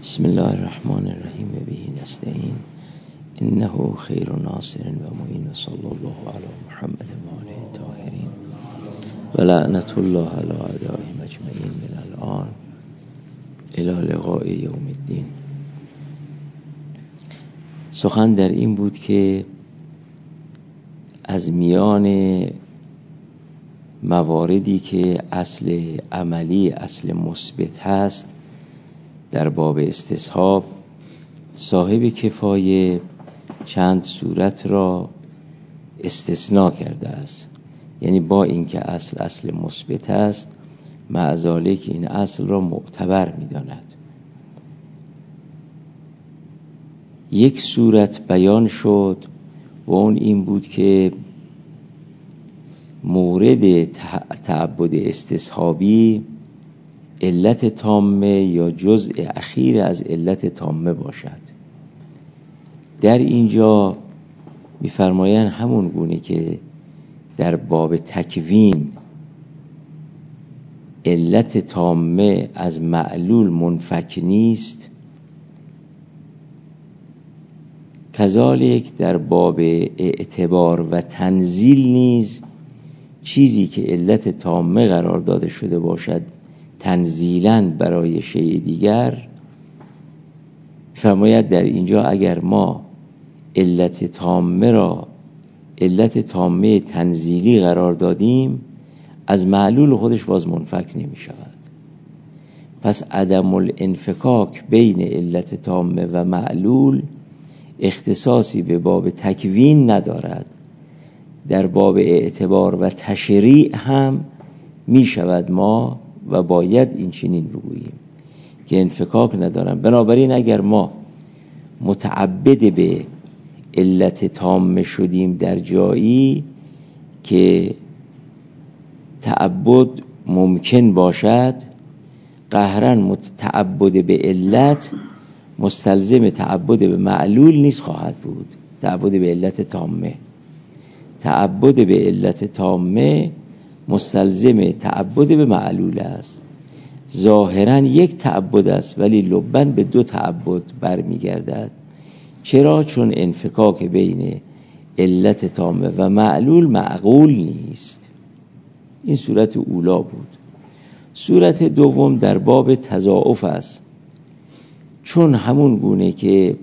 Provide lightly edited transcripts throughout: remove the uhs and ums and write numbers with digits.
بسم الله الرحمن الرحیم و به نستعین انه خیر ناصر و معین و صلی الله علی محمد و آله الطاهرین و لعنت الله علی اعدائهم اجمعین من الان الی لقاء یوم الدین. سخن در این بود که از میان مواردی که اصل عملی، اصل مثبت هست در باب استصحاب، صاحب کفایه چند صورت را استثناء کرده است. یعنی با اینکه اصل مثبت است، مع ذالک این اصل را معتبر می‌داند. یک صورت بیان شد و اون این بود که مورد تعبد استصحابی علت تامه یا جزء اخیر از علت تامه باشد. در اینجا می‌فرمایند همون گونه که در باب تکوین علت تامه از معلول منفک نیست، کذالک در باب اعتبار و تنزیل نیز چیزی که علت تامه قرار داده شده باشد تنزیلاً برای شیء دیگر، فرماید در اینجا اگر ما علت تامه را علت تامه تنزیلی قرار دادیم، از معلول خودش باز منفک نمی شود. پس عدم الانفکاک بین علت تامه و معلول اختصاصی به باب تکوین ندارد. در باب اعتبار و تشریع هم می شود ما و باید این چنین بگوییم که انفکاک ندارم. بنابراین اگر ما متعبد به علت تامه شدیم در جایی که تعبد ممکن باشد، قهرن متعبد به علت مستلزم تعبد به معلول نیست خواهد بود. تعبد به علت تامه، تعبد به علت تامه مستلزم تعبد به معلول است. ظاهراً یک تعبد است ولی لباً به دو تعبد برمیگردد. چرا؟ چون انفکاک بین علت تامه و معلول معقول نیست. این صورت اولا بود. صورت دوم در باب تضاعف است. چون همون گونه که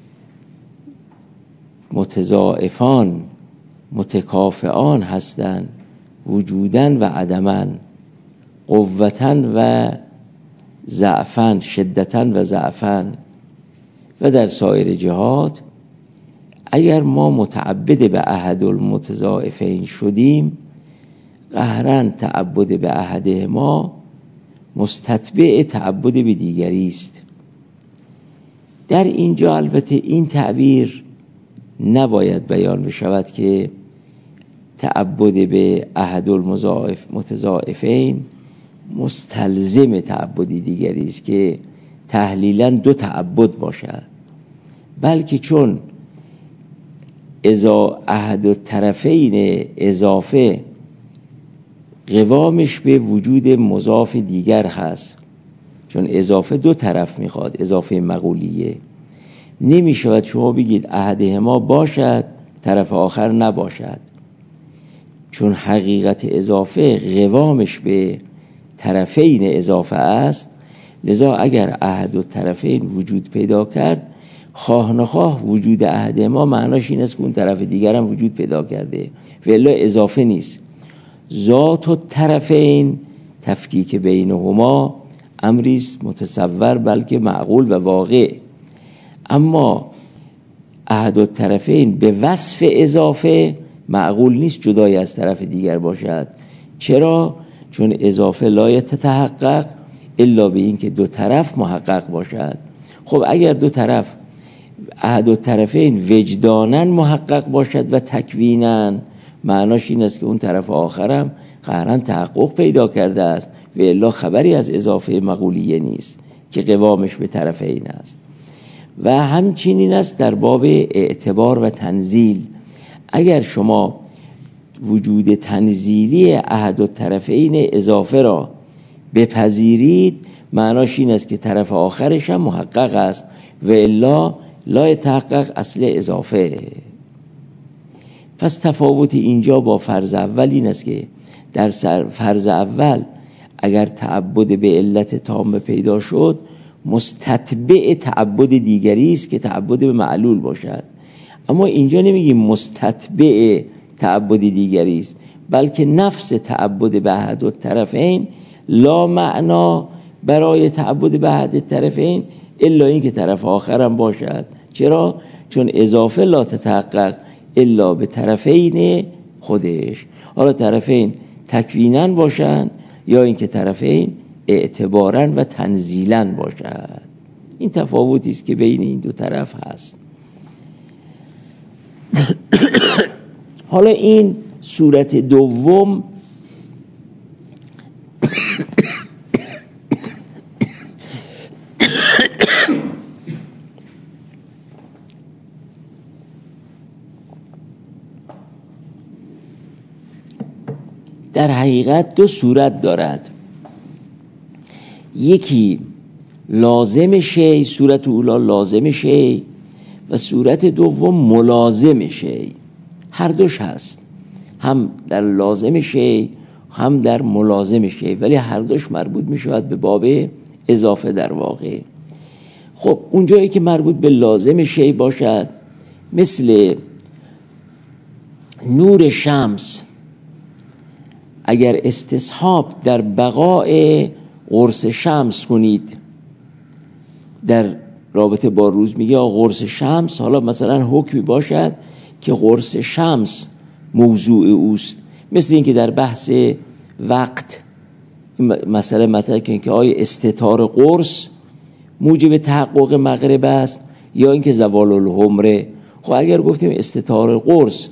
متضاعفان متکافئان هستند وجودن و عدمن، قوتن و ضعفن، شدتن و ضعفن و در سایر جهات، اگر ما متعبد به احد المتضاعفین شدیم، قهرن تعبد به احده ما مستتبع تعبد به دیگری است. در اینجا البته این تعبیر نباید بیان بشود که تعبد به احد المتضاعفین مستلزم تعبدی دیگری است که تحلیلاً دو تعبد باشد، بلکه چون احد الطرفین اضافه قوامش به وجود مضاف دیگر هست، چون اضافه دو طرف میخواد، اضافه مقولیه، نمی شود شما بگید احدهما باشد طرف آخر نباشد، چون حقیقت اضافه قوامش به طرفین اضافه است. لذا اگر احد الطرفین وجود پیدا کرد، خواه نخواه وجود احدهما معناش این است که اون طرف دیگر هم وجود پیدا کرده، ولی اضافه نیست. ذات الطرفین تفکیک بینهما امری است متصور بلکه معقول و واقع. اما احد الطرفین به وصف اضافه معقول نیست جدای از طرف دیگر باشد. چرا؟ چون اضافه لا یتحقق الا به این که دو طرف محقق باشد. خب اگر دو طرف احد الطرفین وجدانن محقق باشد و تکوینن، معناش این است که اون طرف آخرم قهرن تحقق پیدا کرده است و الا خبری از اضافه مقولیه نیست که قوامش به طرفین است. و همچنین است در باب اعتبار و تنزیل. اگر شما وجود تنزیلی احد الطرفین اضافه را بپذیرید، معناش این است که طرف آخرش هم محقق است و الا لا يتحقق اصل اضافه. پس تفاوت اینجا با فرض اول این است که در فرض اول اگر تعبد به علت تام پیدا شد مستتبع تعبد دیگری است که تعبد به معلول باشد، اما اینجا نمیگیم مستتبع تعبد دیگری است، بلکه نفس تعبد به احد الطرفین لا معنا برای تعبد به احد الطرفین الا این که طرف آخرم باشد. چرا؟ چون اضافه لا تتحقق الا به طرفین خودش. حالا طرفین تکویناً باشند یا اینکه طرفین اعتباراً و تنزیلاً باشد. این تفاوتی است که بین این دو طرف هست. حالا این صورت دوم در حقیقت دو صورت دارد، یکی لازم شی، صورت اولا لازم شی و صورت دوم ملازم شی. هر دوش هست، هم در لازم شی هم در ملازم شی، ولی هر دوش مربوط می شود به باب اضافه در واقع. خب اونجایی که مربوط به لازم شی باشد مثل نور شمس، اگر استصحاب در بقای قرص شمس کنید در رابطه با روز، میگه قرص شمس، حالا مثلا حکمی باشد که قرص شمس موضوع اوست، مثل این که در بحث وقت مسئله مطرح کنید که آیا استتار قرص موجب تحقق مغرب است یا اینکه زوال الحمره. خب اگر گفتیم استتار قرص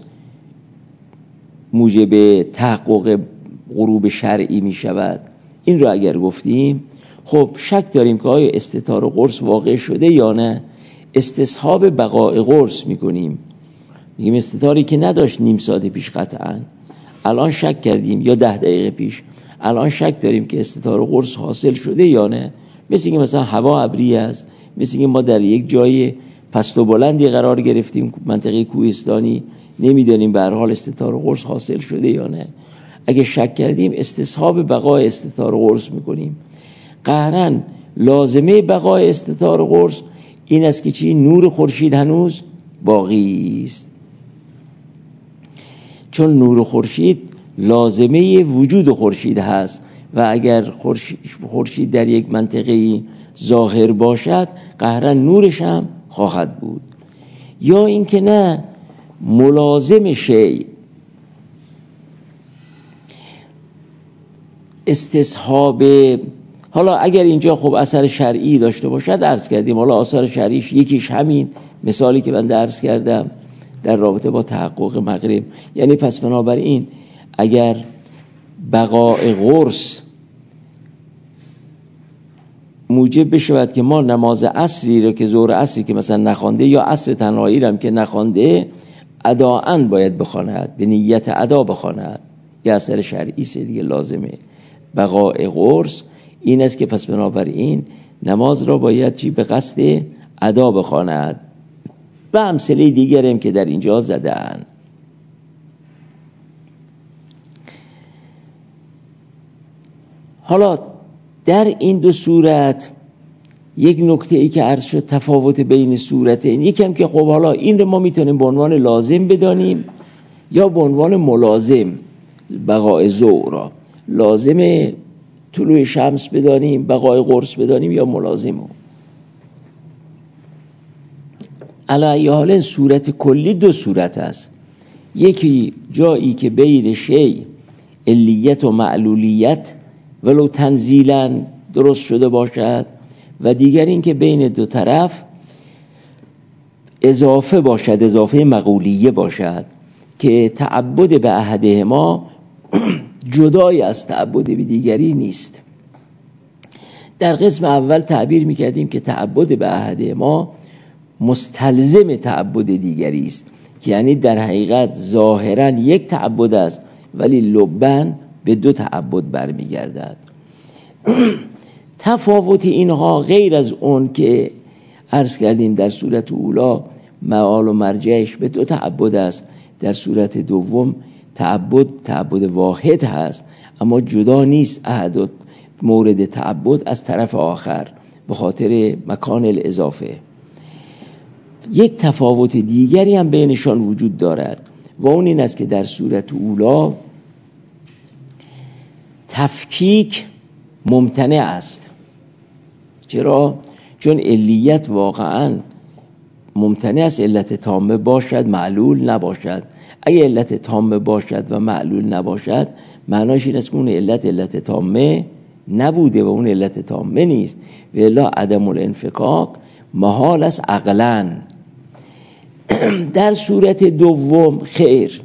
موجب تحقق غروب شرعی می شود، این رو اگر گفتیم خب شک داریم که آیا استتار قرص واقع شده یا نه. استصحاب بقای قرص میکنیم، میگیم استتاری که نداشت نیم ساعت پیش قطعا، الان شک کردیم، یا 10 دقیقه پیش، الان شک داریم که استتار قرص حاصل شده یا نه. مثل اینکه مثلا هوا ابری است، مثل اینکه ما در یک جای پست و بلندی قرار گرفتیم، منطقه کوهستانی، نمیدانیم به هر حال استتار قرص حاصل شده یا نه. اگه شک کردیم استصحاب بقای استتار قرص میکنیم. قهراً لازمه بقای استتار قرص این است که چی؟ نور خورشید هنوز باقی است، چون نور خورشید لازمه وجود خورشید هست و اگر خورشید در یک منطقه ظاهر باشد قهراً نورش هم خواهد بود. یا اینکه نه، ملازم شی، استصحاب، حالا اگر اینجا خب اثر شرعی داشته باشد عرض کردیم، حالا اثر شرعیش یکیش همین مثالی که من عرض کردم در رابطه با تحقق مغرب. یعنی پس بنابراین اگر بقای قرص موجب بشود که ما نماز عصری رو که ظهر عصری که مثلا نخوانده یا عصر تنهایی رو هم که نخوانده اداءً باید بخواند، به نیت ادا بخواند، یا اثر شرعی سه دیگه لازمه. بقای قرص این است که پس بنابراین نماز را باید چی؟ به قصد ادا بخواند و امثله دیگر هم که در اینجا زدن. حالا در این دو صورت یک نکته ای که عرض شد تفاوت بین صورتین، یکم که خب حالا این رو ما میتونیم به عنوان لازم بدانیم یا به عنوان ملازم. بقای ضوء را لازم طلوع شمس بدانیم، بقای قرص بدانیم، یا ملازمو. علی حال صورت کلی دو صورت است، یکی جایی که بین شی علیت و معلولیت ولو تنزیلا درست شده باشد و دیگر این که بین دو طرف اضافه باشد، اضافه مقولیه باشد که تعبد به احدهما جدای از تعبد به دیگری نیست. در قسم اول تعبیر میکردیم که تعبد به احدهما مستلزم تعبد دیگری است، یعنی در حقیقت ظاهرا یک تعبد است ولی لبن به دو تعبد برمیگردد. تفاوت اینها غیر از اون که عرض کردیم در صورت اولا معال و مرجعش به 2 تعبد است، در صورت دوم تعبد واحد هست، اما جدا نیست احد مورد تعبد از طرف آخر به خاطر مکان الاضافه. یک تفاوت دیگری هم بینشان وجود دارد و اون این است که در صورت اولا تفکیک ممتنع است. چرا؟ چون علیت واقعا ممتنع است علت تامه باشد معلول نباشد. اگه علت تامه باشد و معلول نباشد معناش این است که اون علت تامه نبوده و اون علت تامه نیست و الا عدم الانفکاک محال است عقلاً. در صورت دوم خیر،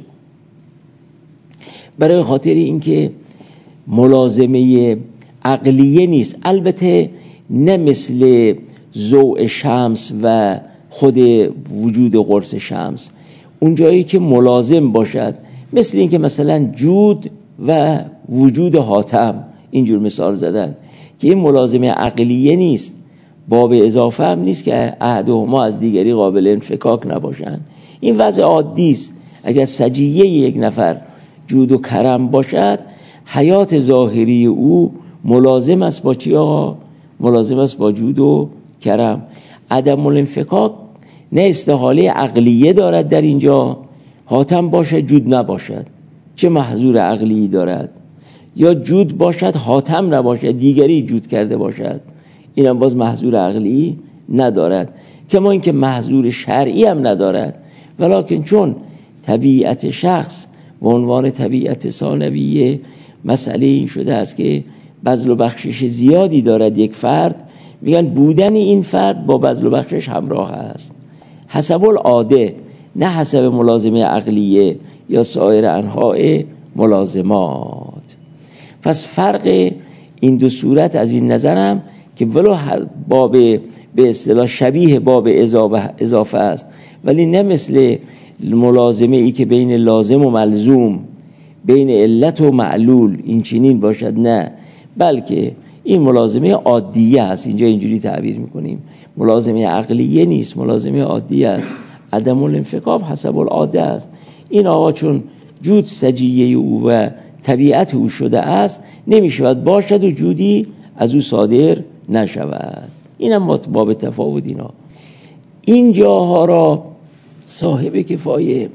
برای خاطر اینکه ملازمه عقلیه نیست، البته نه مثل ضوء شمس و خود وجود قرص شمس، اون جایی که ملازم باشد، مثل اینکه مثلا جود و وجود حاتم، اینجور مثال زدن که این ملازمه عقلیه نیست، باب اضافه هم نیست که احدهما از دیگری قابل انفکاک نباشن. این وضع عادی است. اگر سجیه یک نفر جود و کرم باشد، حیات ظاهری او ملازم است با چی آقا؟ ملازم است با جود و کرم. عدم الانفکاک نه استحاله عقلیه دارد در اینجا، حاتم باشد جود نباشد، چه محظور عقلی دارد؟ یا جود باشد حاتم نباشد، دیگری جود کرده باشد، اینم باز محظور عقلی ندارد. کما اینکه محظور شرعی هم ندارد، ولکن چون طبیعت شخص به عنوان طبیعت ثانویه مسئله این شده است که بذل و بخشش زیادی دارد یک فرد، میگن بودن این فرد با بذل و بخشش همراه است، حسب العاده، نه حسب ملازمه عقلیه یا سایر انواع ملازمات. پس فرق این دو صورت از این نظرم که ولو هر باب به اصطلاح شبیه باب اضافه است، ولی نه مثل ملازمه ای که بین لازم و ملزوم، بین علت و معلول این چنین باشد، نه، بلکه این ملازمه عادیه است. اینجا اینجوری تعبیر میکنیم، ملازمه عقلیه نیست، ملازمه عادیه است. عدم الانفکاک حسب العاده است. این آقا چون جود سجیه او و طبیعت او شده است، نمیشود باشد و جودی از او صادر نشود. اینم باب تفاوت اینا. این جاها را صاحب کفایه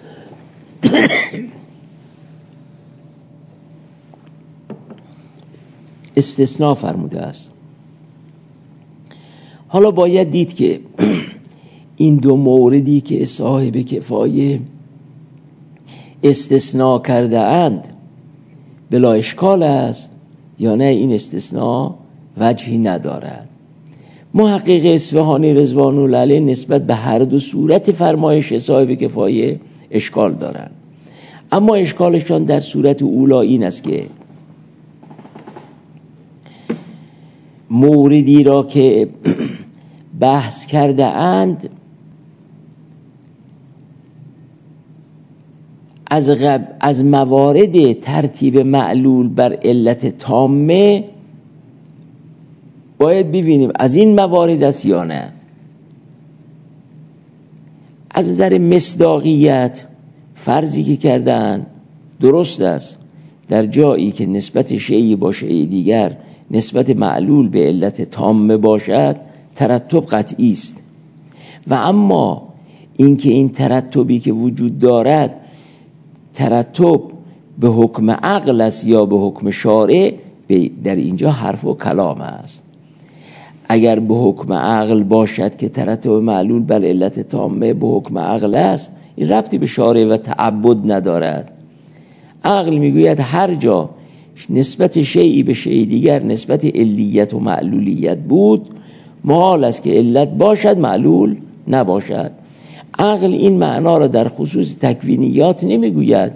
استثناء فرموده است. حالا باید دید که این دو موردی که صاحب کفایه استثناء کرده اند بلا اشکال است یا نه این استثناء وجهی ندارد. محقق اصفهانی رضوان الله علیه نسبت به هر دو صورت فرمایش صاحب کفایه اشکال دارند، اما اشکالشان در صورت اولا این است که موردی را که بحث کرده اند از موارد ترتیب معلول بر علت تامه باید ببینیم از این موارد است یا نه. از نظر مصداقیت فرضی که کردن درست است، در جایی که نسبت شیئی با شیء دیگر نسبت معلول به علت تامه باشد ترتب قطعی است، و اما اینکه این ترتبی که وجود دارد ترتب به حکم عقل است یا به حکم شارع، در اینجا حرف و کلام است. اگر به حکم عقل باشد که ترتب معلول بر علت تامه به حکم عقل است، این ربطی به شارع و تعبد ندارد. عقل میگوید هر جا نسبت شیئی به شیء دیگر نسبت علیت و معلولیت بود، محال است که علت باشد معلول نباشد. عقل این معنا را در خصوص تکوینیات نمیگوید.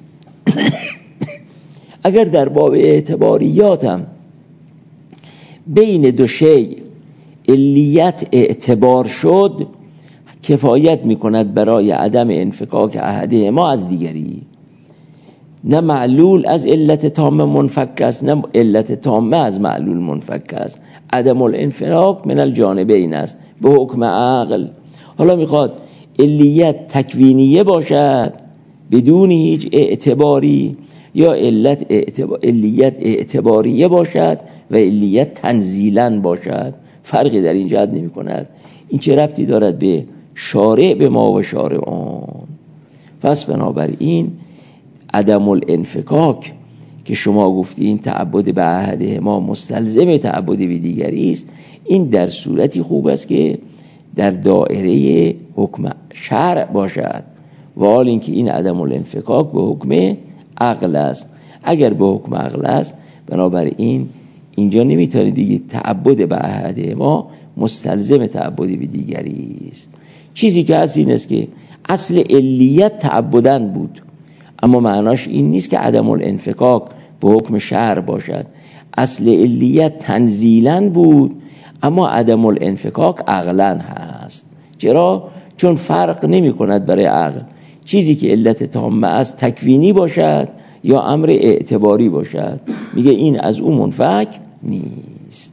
اگر در باب اعتباریات هم بین دو شیء علیت اعتبار شد، کفایت میکند برای عدم انفکاک احدهما از دیگری. نه معلول از علت تامه منفک است، نه علت تامه از معلول منفک است. عدم الانفراق من الجانبین است به حکم عقل. حالا میخواد علیت تکوینیه باشد بدون هیچ اعتباری، یا علیت اعتباریه باشد و علیت تنزیلا باشد. فرقی در این جهت نمی کند. این چه ربطی دارد به شارع به ما و شارعان؟ پس بنابراین عدم الانفکاک که شما گفتین تعبد به عهد ما مستلزم تعبد به دیگری است، این در صورتی خوب است که در دائره حکم شرع باشد، و حال اینکه این عدم الانفکاک به حکم عقل است. اگر به حکم عقل است، بنابراین اینجا نمیتونید بگید تعبد به عهد ما مستلزم تعبد به دیگری است. چیزی که هست این است که اصل علیت تعبدن بود، اما معناش این نیست که عدم الانفکاک به حکم شرع باشد. اصل علیت تنزیلا بود، اما عدم الانفکاک عقلا هست. چرا؟ چون فرق نمی کند برای عقل چیزی که علت تامه است تکوینی باشد یا امر اعتباری باشد. میگه این از اون منفک نیست.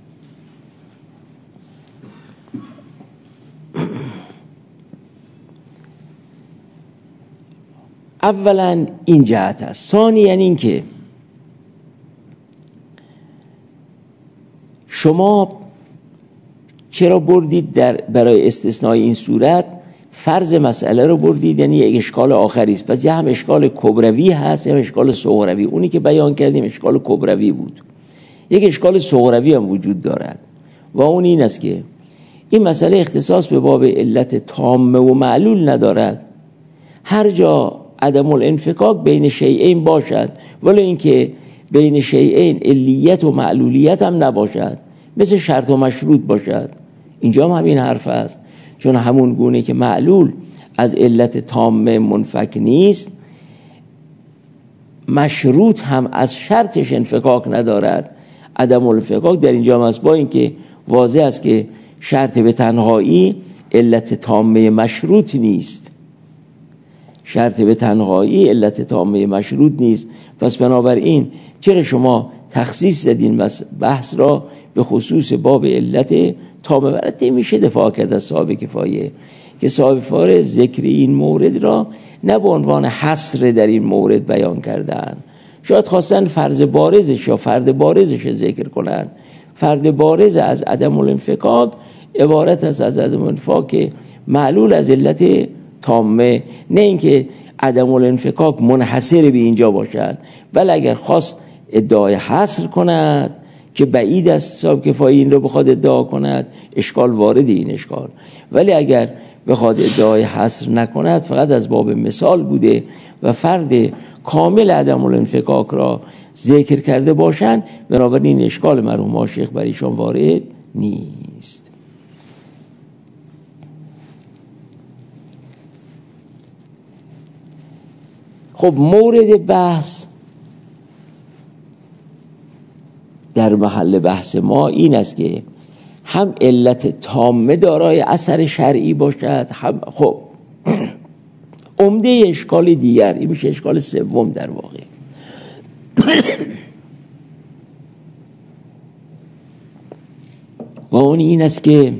اولا این جهت است. ثانیاً این که شما چرا بردید برای استثناء این صورت فرض مسئله رو بردید، یعنی یک اشکال آخری است. پس یه هم اشکال کبروی هست، یه هم اشکال صغروی. اونی که بیان کردیم اشکال کبروی بود. یک اشکال صغروی هم وجود دارد و اون این است که این مسئله اختصاص به باب علت تامه و معلول ندارد. هر جا عدم الانفکاک بین شیئین باشد، ولی اینکه بین شیئین علیت و معلولیت هم نباشد، مثل شرط و مشروط باشد. اینجا هم همین حرف است. چون همون گونه که معلول از علت تامه منفک نیست، مشروط هم از شرطش انفکاک ندارد. عدم الانفکاک در اینجا هم است، با اینکه واضح است که شرط به تنهایی علت تامه مشروط نیست. شرط به تنهایی علت تامه مشروط نیست. پس بنابراین چرا شما تخصیص زدین بحث را به خصوص باب علت تامه؟ برای میشه دفاع کرد از صاحب کفایه که صاحب کفایه ذکر این مورد را نه به عنوان حصر در این مورد بیان کردن. شاید خواستن فرض بارزش یا فرد بارزش ذکر کنن. فرد بارز از عدم الانفکاک عبارت است از عدم الانفکاک معلول از علت تامه، نه اینکه عدم الانفکاک منحصر به اینجا باشد. ولی اگر خواست ادعای حصر کند که بعید است صاحب کفایه این رو بخواد ادعا کند، اشکال وارد این اشکال. ولی اگر بخواد ادعای حصر نکند، فقط از باب مثال بوده و فرد کامل عدم الانفکاک را ذکر کرده باشند، بنابراین اشکال مرحوم شیخ بر ایشان وارد نیست. خب مورد بحث در محل بحث ما این است که هم علت تامه دارای اثر شرعی باشد، هم خب عمده اشکال دیگر، این میشه اشکال سوم در واقع. و اون این است که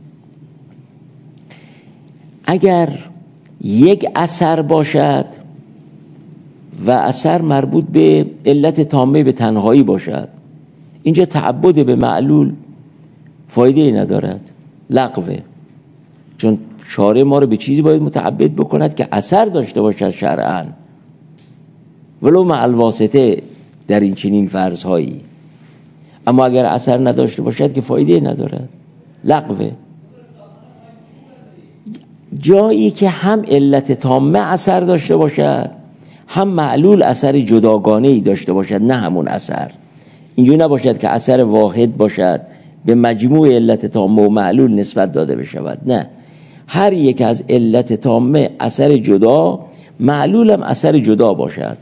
اگر یک اثر باشد و اثر مربوط به علت تامه به تنهایی باشد، اینجا تعبد به معلول فایده ای ندارد، لغوه. چون شارع ما رو به چیزی باید متعبد بکند که اثر داشته باشد شرعاً، ولو مع الواسطه در این چنین فرض‌هایی. اما اگر اثر نداشته باشد که فایده ای ندارد، لغوه. جایی که هم علت تامه اثر داشته باشد، هم معلول اثر جداگانه‌ای داشته باشد، نه همون اثر. اینجوری نباشد که اثر واحد باشد به مجموع علت تامه و معلول نسبت داده بشود، نه، هر یک از علت تامه اثر جدا، معلول هم اثر جدا باشد.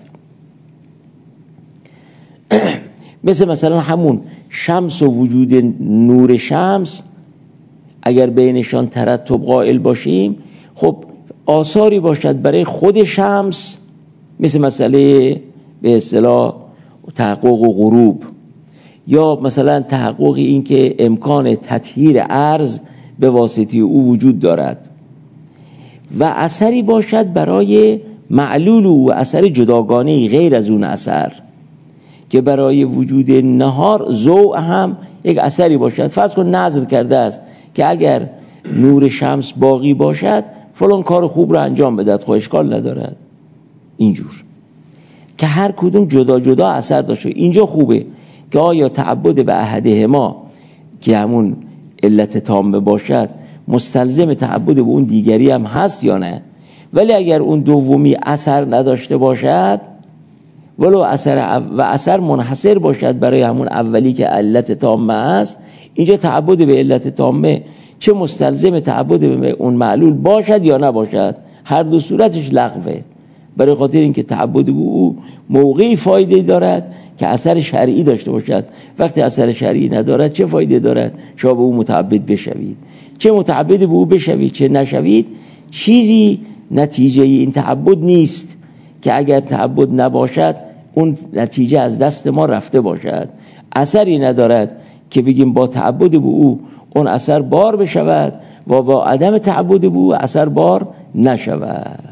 مثلا همون شمس و وجود نور شمس، اگر بینشان ترتب قائل باشیم، خب آثاری باشد برای خود شمس مثل مسئله به اصطلاح تحقق و غروب، یا مثلا تحقق این که امکان تطهیر ارض به واسطه او وجود دارد و اثری باشد برای معلول او، اثر جداگانه غیر از اون اثر که برای وجود نهار ضوء هم یک اثری باشد. فرض کن نظر کرده است که اگر نور شمس باقی باشد فلان کار خوب رو انجام بدهد، خب اشکال ندارد. اینجور که هر کدوم جدا جدا اثر داشته. اینجا خوبه که آیا تعبد به احدهما که همون علت تامه باشد مستلزم تعبد به اون دیگری هم هست یا نه. ولی اگر اون دومی اثر نداشته باشد ولو اثر منحصر باشد برای همون اولی که علت تامه است، اینجا تعبد به علت تامه چه مستلزم تعبد به اون معلول باشد یا نباشد، هر دو صورتش لغوه. برای خاطر اینکه تعبد به او موقعی فایده دارد که اثر شرعی داشته باشد. وقتی اثر شرعی ندارد چه فایده دارد شما به او متعبد بشوید؟ چه متعبد به او بشوید چه نشوید، چیزی نتیجه این تعبد نیست که اگر تعبد نباشد اون نتیجه از دست ما رفته باشد. اثری ندارد که بگیم با تعبد به او اون اثر بار بشود و با عدم تعبد به او اثر بار نشود.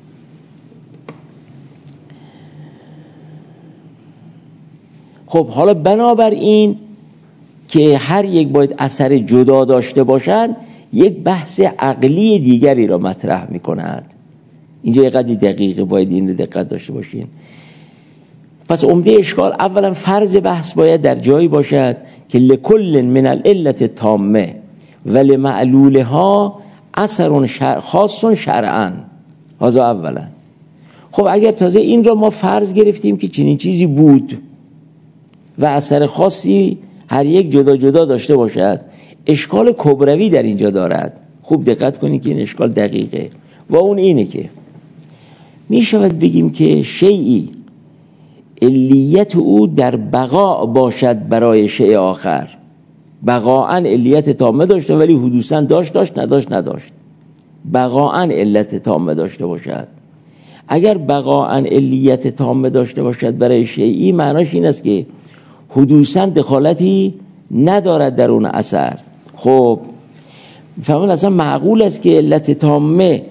خب حالا بنابراین که هر یک باید اثر جدا داشته باشند، یک بحث عقلی دیگری را مطرح می کند. اینجا یک قدری دقیقه باید این دقت داشته باشین. پس عمده اشکال اولا فرض بحث باید در جایی باشد که لکل من العلت تامه و لمعلولها اثر خاص شرعا. هذا اولا. خب اگر تازه این را ما فرض گرفتیم که چنین چیزی بود و اثر خاصی هر یک جدا جدا داشته باشد، اشکال کبروی در اینجا دارد. خوب دقت کنید که این اشکال دقیقه و اون اینه که می شود بگیم که شیئی علیت او در بقا باشد برای شیء آخر، بقاءً علیت تامه داشته ولی حدوثاً داشت نداشت، بقاءً علت تامه داشته باشد. اگر بقاءً علیت تامه داشته باشد برای شیئی، معناش این است که حدوثاً دخالتی ندارد در اون اثر. خب فهمون اصلا معقول است که علت تامه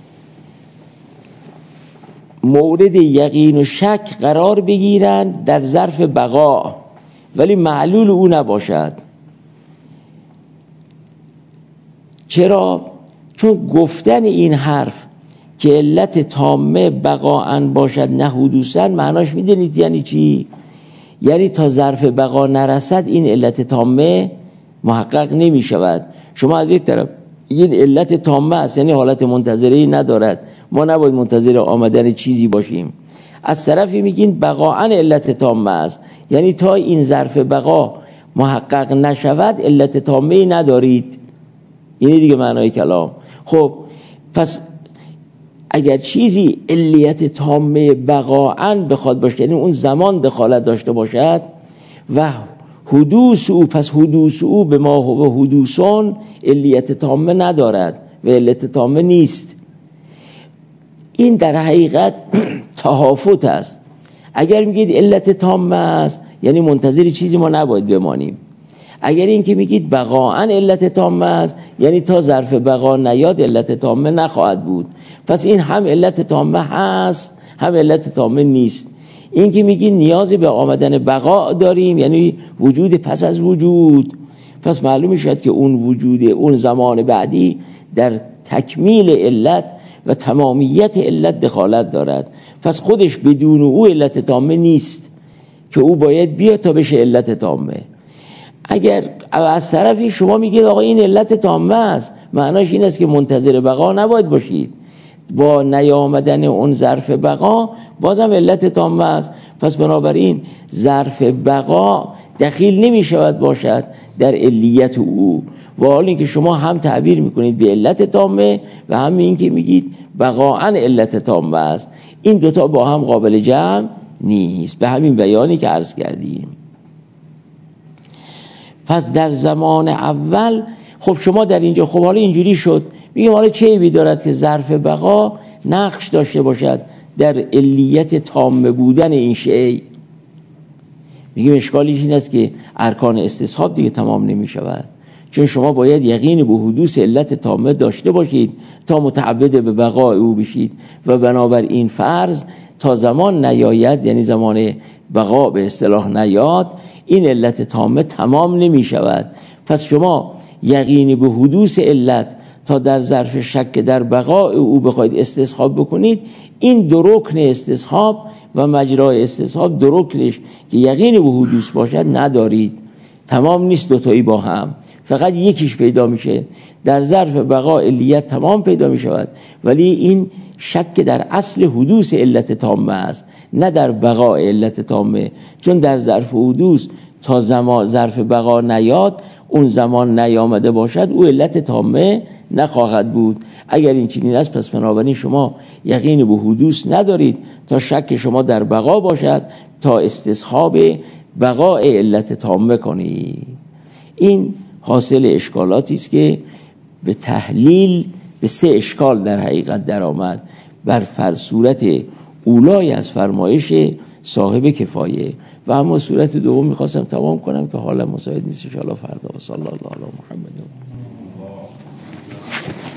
مورد یقین و شک قرار بگیرند در ظرف بقا ولی معلول او نباشد. چرا؟ چون گفتن این حرف که علت تامه بقاءً باشد نه حدوثاً، معناش میدونید یعنی چی؟ یعنی تا ظرف بقا نرسد این علت تامه محقق نمی شود. شما از یک طرف این علت تامه است، یعنی حالت منتظری ندارد، ما نباید منتظر آمدن چیزی باشیم. از طرفی میگین بقاءً علت تامه است، یعنی تا این ظرف بقا محقق نشود علت تامه ندارید. اینه دیگه معنای کلام. خب پس اگر چیزی علیت تامه بقاءً بخواد باشه، یعنی اون زمان دخالت داشته باشد و حدوث او، پس حدوث او به ما هو حدوثون علیت تامه ندارد و علت تامه نیست. این در حقیقت تهافت است. اگر میگید علت تامه است یعنی منتظر چیزی ما نباید بمانیم. اگر این که میگید بقاءً علت تامه است یعنی تا ظرف بقا نیاد علت تامه نخواهد بود. پس این هم علت تامه هست هم علت تامه نیست. این که میگید نیازی به آمدن بقا داریم یعنی وجود پس از وجود، پس معلوم میشد که اون وجود اون زمان بعدی در تکمیل علت و تمامیت علت دخالت دارد. پس خودش بدون او علت تامه نیست که او باید بیاد تا بشه علت تامه. اگر از طرفی شما میگید آقا این علت تامه است، معناش این است که منتظر بقا نباید باشید، با نیامدن اون ظرف بقا بازم علت تامه است. پس بنابراین ظرف بقا دخیل نمی شود باشد در علیت او. و حال این که شما هم تعبیر میکنید به علت تامه و هم این که میگید بقاءً علت تامه است، این دوتا با هم قابل جمع نیست، به همین بیانی که عرض کردیم. پس در زمان اول خب شما در اینجا خب حالا اینجوری شد، میگیم حالا چه عیبی دارد که ظرف بقا نقش داشته باشد در علیت تام بودن این شیء. میگیم اشکالش این است که ارکان استصحاب دیگه تمام نمی شود، چون شما باید یقین به حدوث علت تامه داشته باشید تا متعبد به بقای او بشید و بنابراین فرض تا زمان نیاید، یعنی زمان بقا به اصطلاح نیاد، این علت تامه تمام نمی شود. پس شما یقین به حدوث علت تا در ظرف شک در بقای او بخواید استصحاب بکنید، این دو رکن استصحاب و مجرای استصحاب دو رکنش که یقین به حدوث باشد ندارید، تمام نیست دوتایی با هم، فقط یکیش پیدا میشه. در ظرف بقا علیت تمام پیدا میشود، ولی این شک در اصل حدوث علت تامه است، نه در بقا علت تامه، چون در ظرف حدوث تا زمان ظرف بقا نیاد، اون زمان نیامده باشد، او علت تامه نخواهد بود. اگر این چنین است پس بنابراین شما یقین به حدوث ندارید تا شک شما در بقا باشد تا استصحاب بقای علت تامه کنید. این حاصل اشکالاتی است که به تحلیل به سه اشکال در حقیقت در آمد بر صورت اولای از فرمایش صاحب کفایه. و اما صورت دوم میخواستم تمام کنم که حالا مساعد نیست، ان شاء الله فردا. و صلی الله علی محمد.